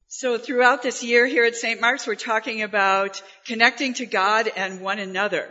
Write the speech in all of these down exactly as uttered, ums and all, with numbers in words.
So throughout this year here at Saint Mark's, we're talking about connecting to God and one another.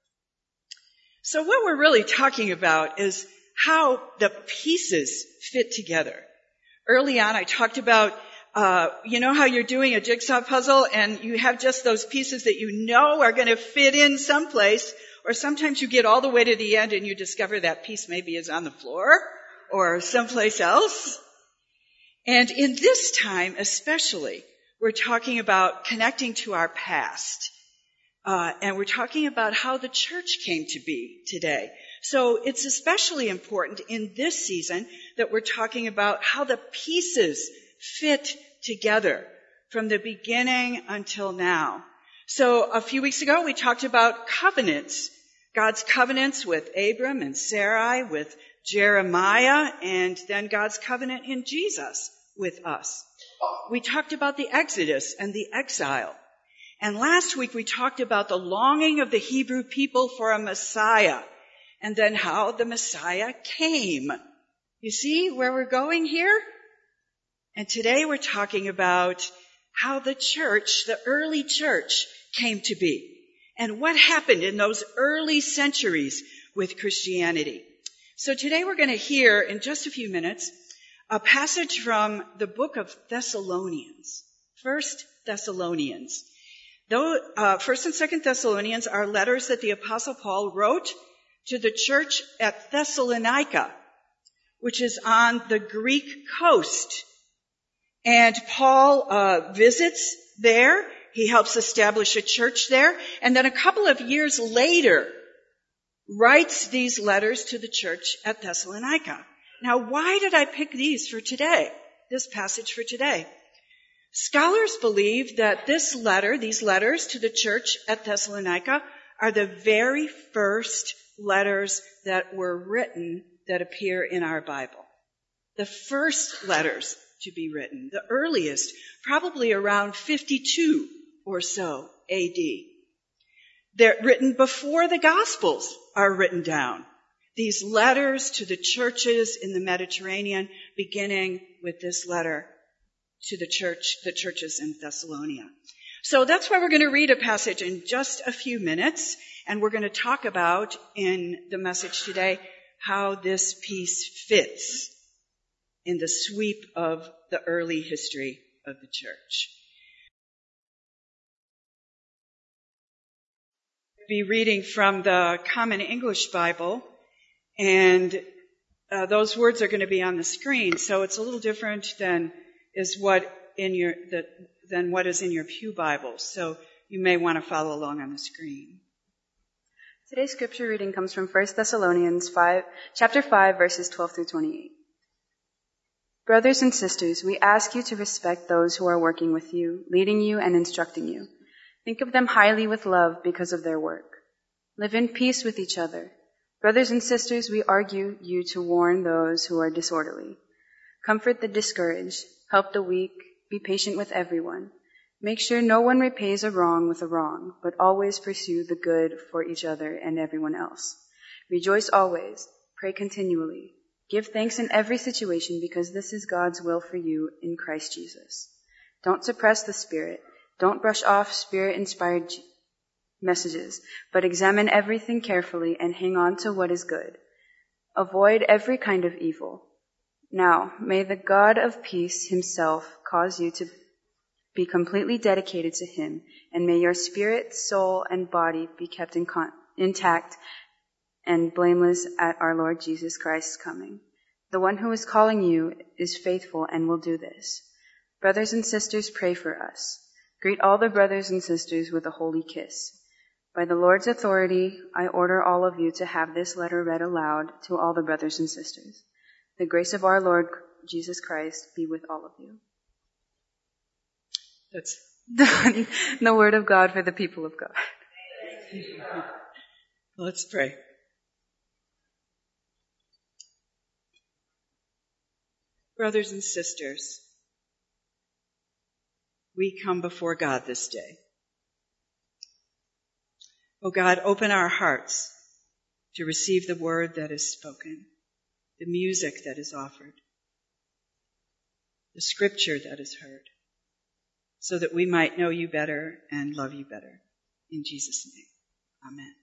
So what we're really talking about is how the pieces fit together. Early on, I talked about, uh, you know how you're doing a jigsaw puzzle and you have just those pieces that you know are going to fit in someplace, or sometimes you get all the way to the end and you discover that piece maybe is on the floor or someplace else. And in this time especially, we're talking about connecting to our past. Uh, and we're talking about how the church came to be today. So it's especially important in this season that we're talking about how the pieces fit together from the beginning until now. So a few weeks ago, we talked about covenants. God's covenants with Abram and Sarai, with Jeremiah, and then God's covenant in Jesus with us. We talked about the Exodus and the exile. And last week we talked about the longing of the Hebrew people for a Messiah, and then how the Messiah came. You see where we're going here? And today we're talking about how the church, the early church, came to be, and what happened in those early centuries with Christianity. So today we're going to hear, in just a few minutes, a passage from the book of Thessalonians. First Thessalonians. Though uh, First and Second Thessalonians are letters that the Apostle Paul wrote to the church at Thessalonica, which is on the Greek coast. And Paul uh, visits there. He helps establish a church there. And then a couple of years later, writes these letters to the church at Thessalonica. Now, why did I pick these for today, this passage for today? Scholars believe that this letter, these letters to the church at Thessalonica, are the very first letters that were written that appear in our Bible. The first letters to be written, the earliest, probably around fifty-two or so A D. They're written before the Gospels are written down. These letters to the churches in the Mediterranean, beginning with this letter to the church, the churches in Thessalonica. So that's why we're going to read a passage in just a few minutes, and we're going to talk about in the message today how this piece fits in the sweep of the early history of the church. I'll be reading from the Common English Bible, and uh, those words are going to be on the screen, so it's a little different than is what in your the, than what is in your pew Bible. So you may want to follow along on the screen. Today's scripture reading comes from First Thessalonians five, chapter five, verses twelve through twenty-eight. Brothers and sisters, we ask you to respect those who are working with you, leading you and instructing you. Think of them highly with love because of their work. Live in peace with each other. Brothers and sisters, we argue you to warn those who are disorderly. Comfort the discouraged. Help the weak. Be patient with everyone. Make sure no one repays a wrong with a wrong, but always pursue the good for each other and everyone else. Rejoice always. Pray continually. Give thanks in every situation because this is God's will for you in Christ Jesus. Don't suppress the Spirit. Don't brush off Spirit-inspired messages, but examine everything carefully and hang on to what is good. Avoid every kind of evil. Now, may the God of peace himself cause you to be completely dedicated to him, and may your spirit, soul, and body be kept in con- intact and blameless at our Lord Jesus Christ's coming. The one who is calling you is faithful and will do this. Brothers and sisters, pray for us. Greet all the brothers and sisters with a holy kiss. By the Lord's authority, I order all of you to have this letter read aloud to all the brothers and sisters. The grace of our Lord Jesus Christ be with all of you. That's the, the word of God for the people of God. Let's pray. Brothers and sisters, we come before God this day. Oh God, open our hearts to receive the word that is spoken, the music that is offered, the scripture that is heard. so that we might know you better and love you better. In Jesus' name, amen.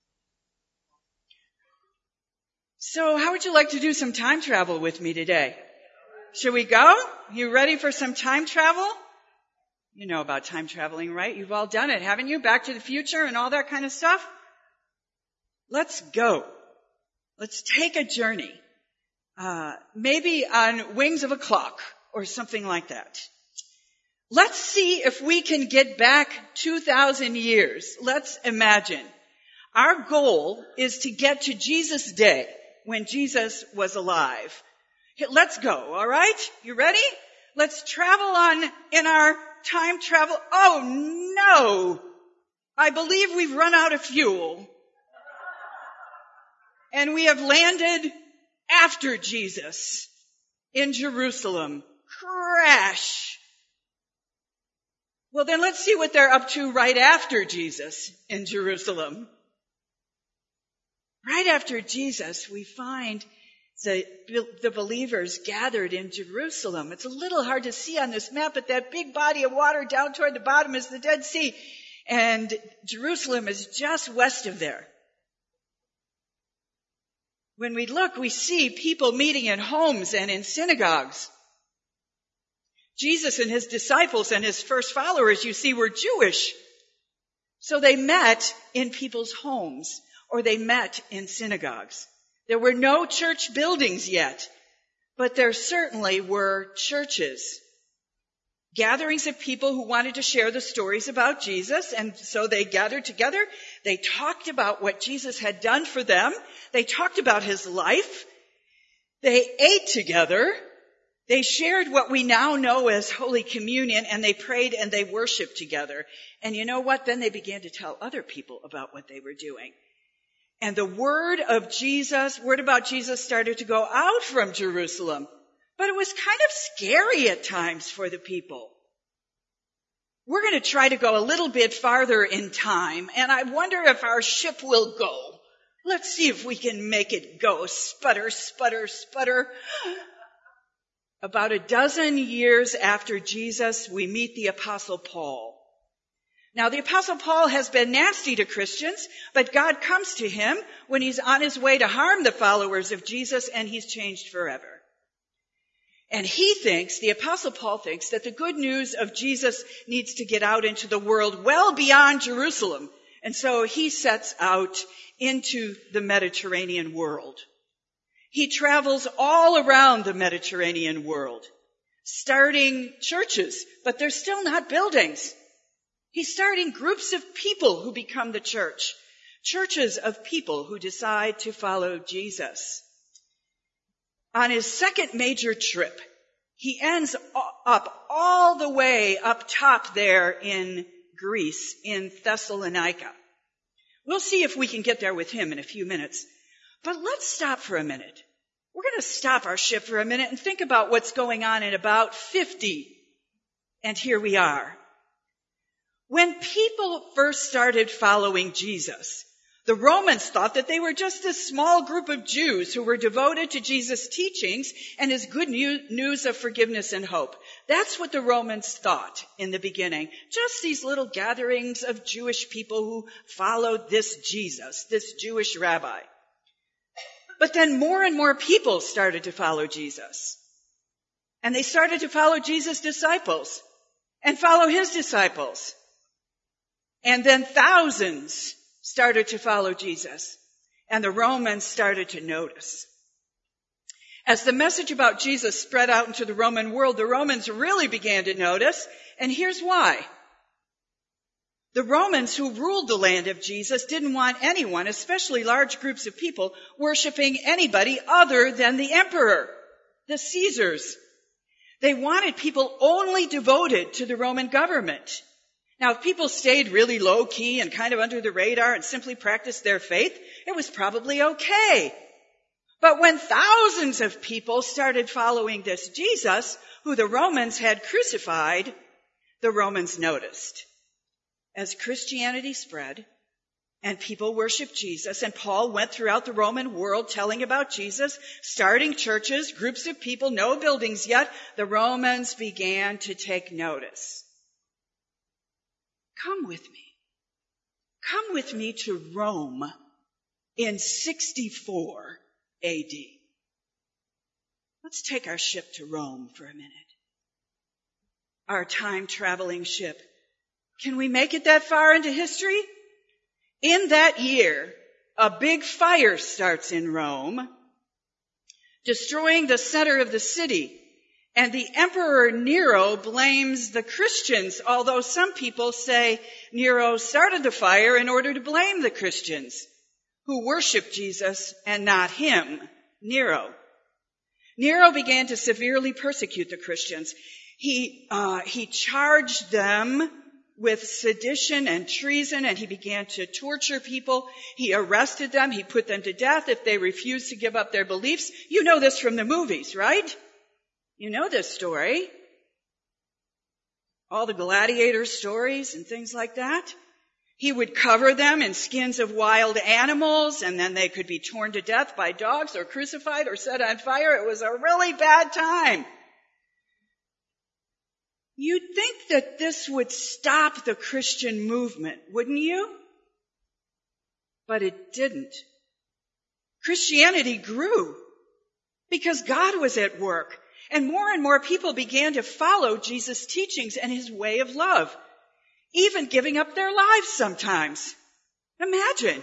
So how would you like to do some time travel with me today? Should we go? You ready for some time travel? You know about time traveling, right? You've all done it, haven't you? Back to the Future and all that kind of stuff? Let's go. Let's take a journey. Uh, maybe on wings of a clock or something like that. Let's see if we can get back two thousand years. Let's imagine. Our goal is to get to Jesus' day when Jesus was alive. Let's go, all right? You ready? Let's travel on in our time travel. Oh no! I believe we've run out of fuel. And we have landed after Jesus in Jerusalem. Crash! Well, then let's see what they're up to right after Jesus in Jerusalem. Right after Jesus, we find the, the believers gathered in Jerusalem. It's a little hard to see on this map, but that big body of water down toward the bottom is the Dead Sea. And Jerusalem is just west of there. When we look, we see people meeting in homes and in synagogues. Jesus and his disciples and his first followers, you see, were Jewish. So they met in people's homes, or they met in synagogues. There were no church buildings yet, but there certainly were churches. Gatherings of people who wanted to share the stories about Jesus, and so they gathered together. They talked about what Jesus had done for them. They talked about his life. They ate together. They shared what we now know as Holy Communion, and they prayed and they worshiped together. And you know what? Then they began to tell other people about what they were doing. And the word of Jesus, word about Jesus started to go out from Jerusalem. But it was kind of scary at times for the people. We're going to try to go a little bit farther in time, and I wonder if our ship will go. Let's see if we can make it go. Sputter, sputter, sputter. About a dozen years after Jesus, we meet the Apostle Paul. Now, the Apostle Paul has been nasty to Christians, but God comes to him when he's on his way to harm the followers of Jesus, and he's changed forever. And he thinks, the Apostle Paul thinks, that the good news of Jesus needs to get out into the world well beyond Jerusalem. And so he sets out into the Mediterranean world. He travels all around the Mediterranean world, starting churches, but they're still not buildings. He's starting groups of people who become the church, churches of people who decide to follow Jesus. On his second major trip, he ends up all the way up top there in Greece, in Thessalonica. We'll see if we can get there with him in a few minutes. But let's stop for a minute. We're going to stop our ship for a minute and think about what's going on in about fifty. And here we are. When people first started following Jesus, the Romans thought that they were just a small group of Jews who were devoted to Jesus' teachings and his good news of forgiveness and hope. That's what the Romans thought in the beginning. Just these little gatherings of Jewish people who followed this Jesus, this Jewish rabbi. But then more and more people started to follow Jesus. And they started to follow Jesus' disciples and follow his disciples. And then thousands started to follow Jesus, and the Romans started to notice. As the message about Jesus spread out into the Roman world, the Romans really began to notice, and here's why. The Romans who ruled the land of Jesus didn't want anyone, especially large groups of people, worshiping anybody other than the emperor, the Caesars. They wanted people only devoted to the Roman government. Now, if people stayed really low-key and kind of under the radar and simply practiced their faith, it was probably okay. But when thousands of people started following this Jesus, who the Romans had crucified, the Romans noticed. As Christianity spread and people worshiped Jesus, and Paul went throughout the Roman world telling about Jesus, starting churches, groups of people, no buildings yet, the Romans began to take notice. Come with me. Come with me to Rome in sixty-four A D. Let's take our ship to Rome for a minute. Our time-traveling ship. Can we make it that far into history? In that year, a big fire starts in Rome, destroying the center of the city. And the Emperor Nero blames the Christians, although some people say Nero started the fire in order to blame the Christians who worship Jesus and not him, Nero. Nero began to severely persecute the Christians. He, uh, he charged them with sedition and treason, and he began to torture people. He arrested them. He put them to death if they refused to give up their beliefs. You know this from the movies, right? You know this story. All the gladiator stories and things like that. He would cover them in skins of wild animals, and then they could be torn to death by dogs or crucified or set on fire. It was a really bad time. You'd think that this would stop the Christian movement, wouldn't you? But it didn't. Christianity grew because God was at work. And more and more people began to follow Jesus' teachings and his way of love, even giving up their lives sometimes. Imagine.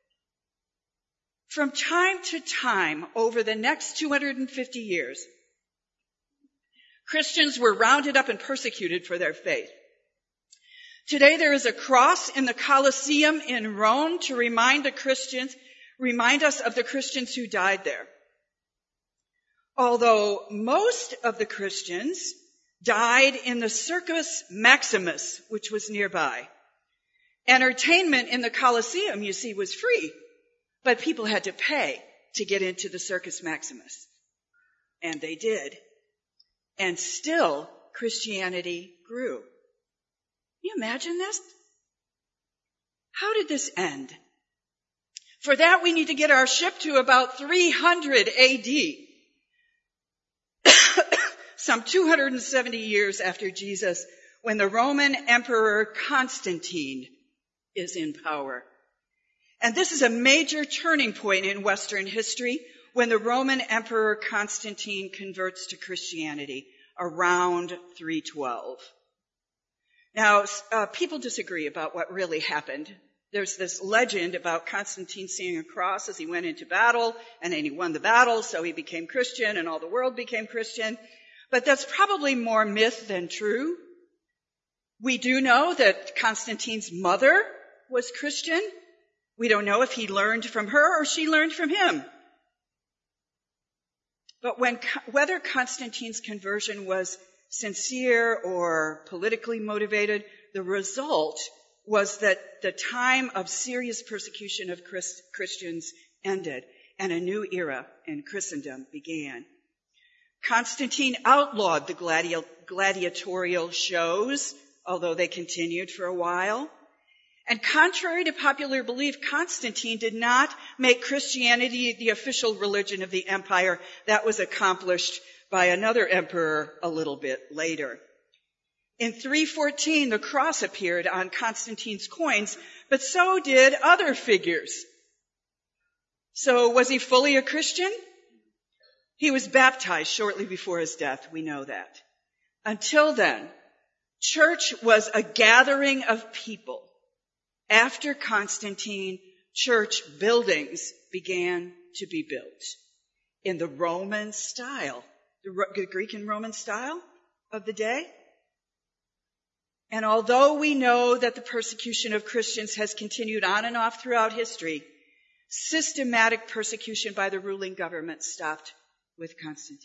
From time to time, over the next two hundred fifty years, Christians were rounded up and persecuted for their faith. Today there is a cross in the Colosseum in Rome to remind the Christians, remind us of the Christians who died there. Although most of the Christians died in the Circus Maximus, which was nearby. Entertainment in the Colosseum, you see, was free, but people had to pay to get into the Circus Maximus. And they did. And still, Christianity grew. Can you imagine this? How did this end? For that, we need to get our ship to about three hundred A D. Some two hundred seventy years after Jesus, when the Roman Emperor Constantine is in power. And this is a major turning point in Western history when the Roman Emperor Constantine converts to Christianity around three twelve. Now, uh, people disagree about what really happened. There's this legend about Constantine seeing a cross as he went into battle, and then he won the battle, so he became Christian, and all the world became Christian. But that's probably more myth than true. We do know that Constantine's mother was Christian. We don't know if he learned from her or she learned from him. But when, whether Constantine's conversion was sincere or politically motivated, the result was that the time of serious persecution of Christ, Christians ended and a new era in Christendom began. Constantine outlawed the gladi- gladiatorial shows, although they continued for a while. And contrary to popular belief, Constantine did not make Christianity the official religion of the empire. That was accomplished by another emperor a little bit later. In three fourteen, the cross appeared on Constantine's coins, but so did other figures. So was he fully a Christian? He was baptized shortly before his death. We know that. Until then, church was a gathering of people. After Constantine, church buildings began to be built in the Roman style, the Greek and Roman style of the day. And although we know that the persecution of Christians has continued on and off throughout history, systematic persecution by the ruling government stopped with Constantine.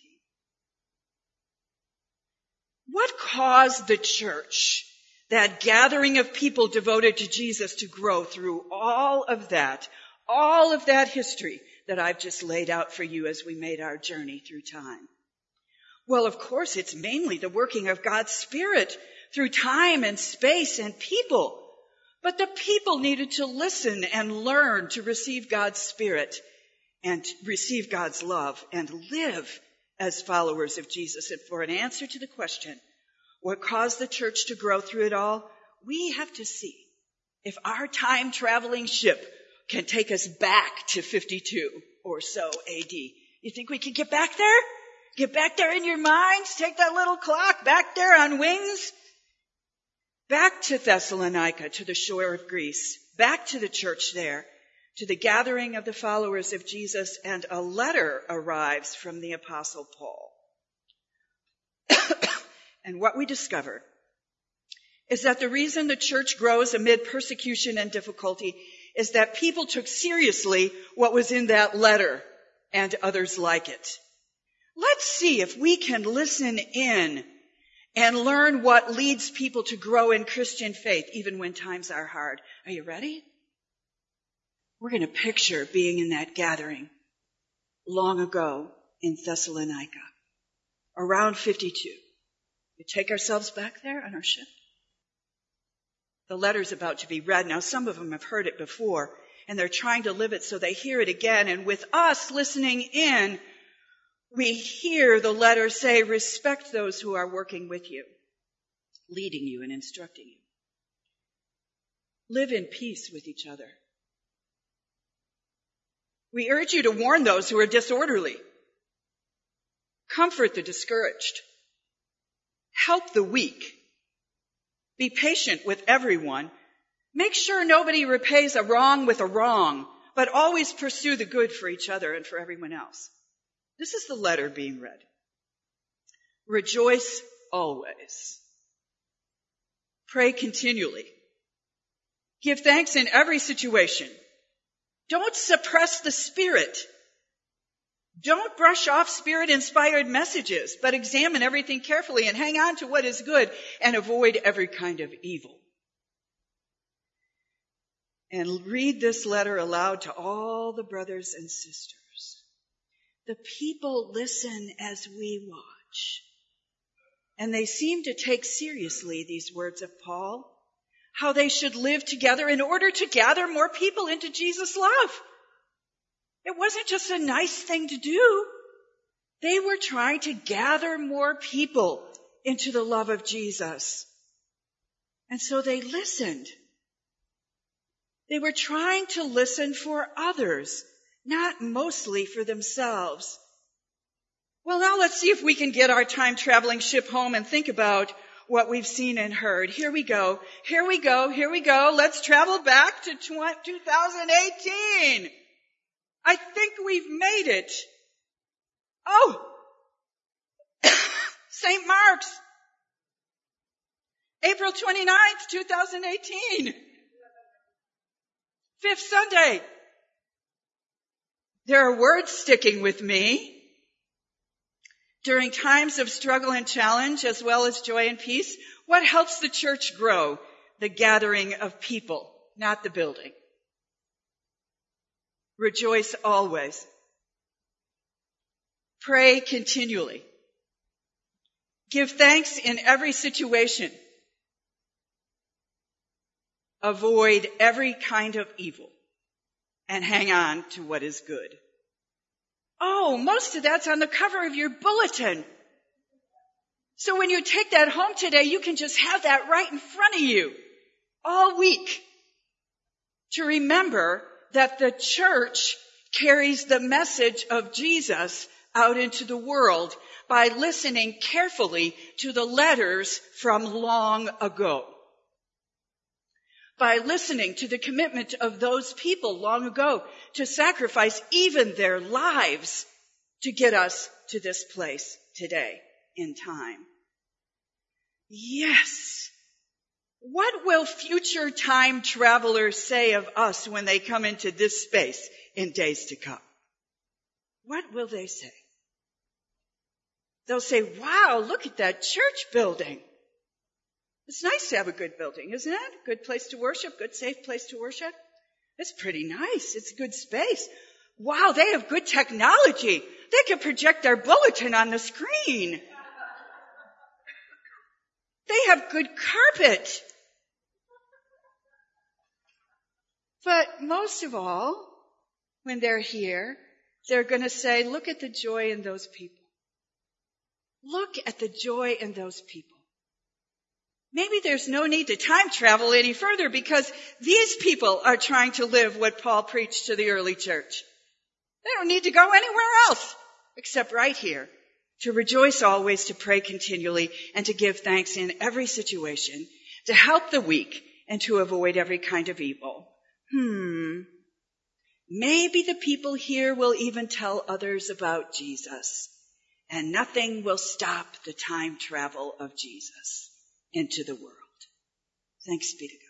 What caused the church, that gathering of people devoted to Jesus, to grow through all of that, all of that history that I've just laid out for you as we made our journey through time? Well, of course, it's mainly the working of God's Spirit through time and space and people. But the people needed to listen and learn to receive God's Spirit and receive God's love and live as followers of Jesus. And for an answer to the question, what caused the church to grow through it all? We have to see if our time-traveling ship can take us back to fifty-two or so A D. You think we can get back there? Get back there in your minds? Take that little clock back there on wings? Back to Thessalonica, to the shore of Greece. Back to the church there, to the gathering of the followers of Jesus, and a letter arrives from the Apostle Paul. And what we discovered is that the reason the church grows amid persecution and difficulty is that people took seriously what was in that letter and others like it. Let's see if we can listen in and learn what leads people to grow in Christian faith even when times are hard. Are you ready? We're going to picture being in that gathering long ago in Thessalonica, around fifty-two. We take ourselves back there on our ship. The letter's about to be read. Now, some of them have heard it before, and they're trying to live it so they hear it again. And with us listening in, we hear the letter say, respect those who are working with you, leading you and instructing you. Live in peace with each other. We urge you to warn those who are disorderly. Comfort the discouraged. Help the weak. Be patient with everyone. Make sure nobody repays a wrong with a wrong, but always pursue the good for each other and for everyone else. This is the letter being read. Rejoice always. Pray continually. Give thanks in every situation. Don't suppress the Spirit. Don't brush off Spirit-inspired messages, but examine everything carefully and hang on to what is good and avoid every kind of evil. And read this letter aloud to all the brothers and sisters. The people listen as we watch. And they seem to take seriously these words of Paul, how they should live together in order to gather more people into Jesus' love. It wasn't just a nice thing to do. They were trying to gather more people into the love of Jesus. And so they listened. They were trying to listen for others, not mostly for themselves. Well, now let's see if we can get our time-traveling ship home and think about what we've seen and heard. Here we go. Here we go. Here we go. Let's travel back to two thousand eighteen. I think we've made it. Oh, Saint Mark's, April twenty-ninth, twenty eighteen. Fifth Sunday. There are words sticking with me. During times of struggle and challenge, as well as joy and peace, what helps the church grow? The gathering of people, not the building. Rejoice always. Pray continually. Give thanks in every situation. Avoid every kind of evil and hang on to what is good. Oh, most of that's on the cover of your bulletin. So when you take that home today, you can just have that right in front of you all week to remember that the church carries the message of Jesus out into the world by listening carefully to the letters from long ago. By listening to the commitment of those people long ago to sacrifice even their lives to get us to this place today in time. Yes. What will future time travelers say of us when they come into this space in days to come? What will they say? They'll say, wow, look at that church building. It's nice to have a good building, isn't it? Good place to worship, good safe place to worship. It's pretty nice. It's a good space. Wow, they have good technology. They can project their bulletin on the screen. They have good carpet. But most of all, when they're here, they're going to say, look at the joy in those people. Look at the joy in those people. maybe there's no need to time travel any further because these people are trying to live what Paul preached to the early church. They don't need to go anywhere else except right here, to rejoice always, to pray continually, and to give thanks in every situation, to help the weak, and to avoid every kind of evil. Hmm. Maybe the people here will even tell others about Jesus, and nothing will stop the time travel of Jesus into the world. Thanks be to God.